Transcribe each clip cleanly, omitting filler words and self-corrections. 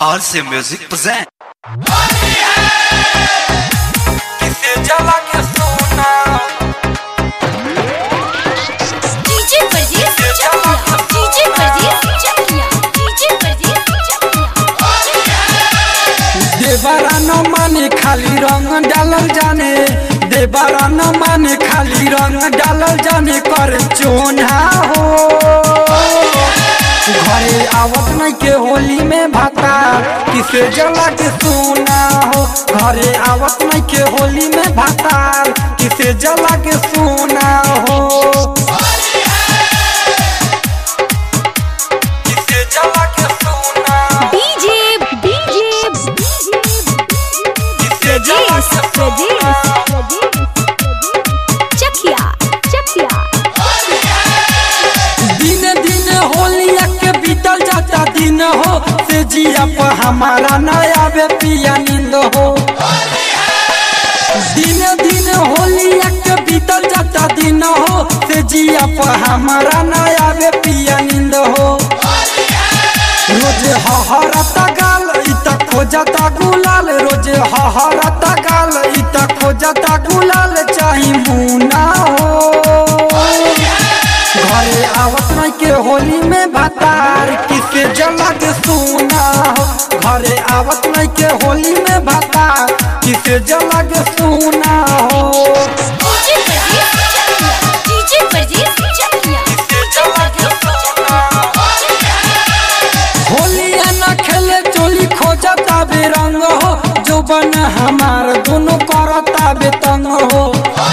RC Music present। किसे जला के सोना डीजे परदेस चकिया डीजे परदेस चकिया डीजे परदेस चकिया देवरा न माने खाली रंग डालल जाने देवरा न माने खाली रंग डालल जाने कर चोना हो घरे आवत नहीं के होली में भाता किसे जला के सोना हो घरे आवत नहीं के होली में भाता किसे जला के सोना हो किसे जला के सोना डीजे डीजे किसे जला के सोना चकिया चकिया दिन दिन होलिया के बीतल जाता दिन हो से जिया पर हमारा नया बे पिया नींद हो दिन दिन होलिया के बीतल जाता दिन हो से जिया पर हमारा नया बे पिया नींद हो रोज हहरता गाल इता खोजता गुलाल रोज हहरता गाल इता खोजता गुलाल चाही मुना हो घरे आवत नहीं के होली में भातार किसे जला के सोना हो घरे आवत नहीं के होली में भातार किसे जला के सोना हो डीजे परदेस चकिया किसे जला के सोना होलिया न खेले चोली खोजता बेरंग हो जो बन हमार दोनों करता बेतंग हो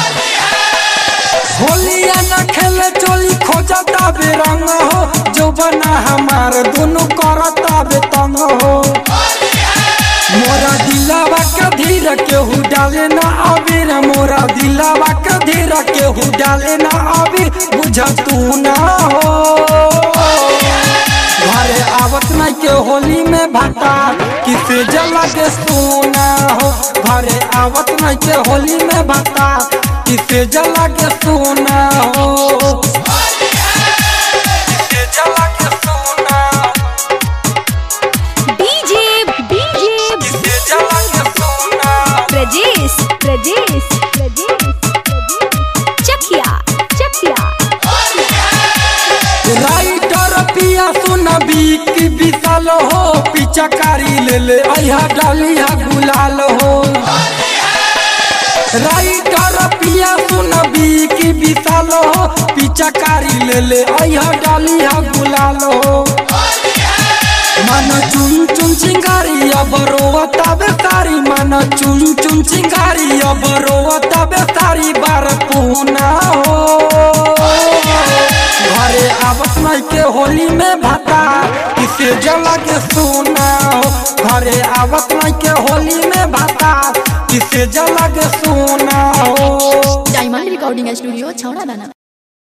होलिया न खेले चोली खोजता बेरंग हो जो बना हमार दोनों करता बेतंग हो मोरा दिलावा के धीर केहू डाले ना अबीर मोरा दिलावा के धीर केहू डाले ना अबीर बुझ तू ना हो घरे आवत नहीं के होली में भाता किसे जला के सोना हो घरे आवत नहीं के होली में भाता किसे जला के सोना हो किसे जला के सोना डीजे डीजे किसे जला के सोना परदेस परदेस चकिया चकिया राइटर पिया सुना की विशाल हो पिचकारी ले ले अहा डालिया गुलाल हो राइटर पिया सुना की विशाल हो पिचकारी ले ले अहा डालिया गुलाल हो मन चुन चुन चिंगारी अब रोता बेसारी मन चुन चुन चिंगारी अब रोता बेसारी बार पूना हो घरे आवत नहीं के होली में भाता किसे जला के सोना हो घरे आवत नहीं के होली में भाता किसे जला के सोना हो डायमंड रिकॉर्डिंग स्टूडियो छौड़ा दाना।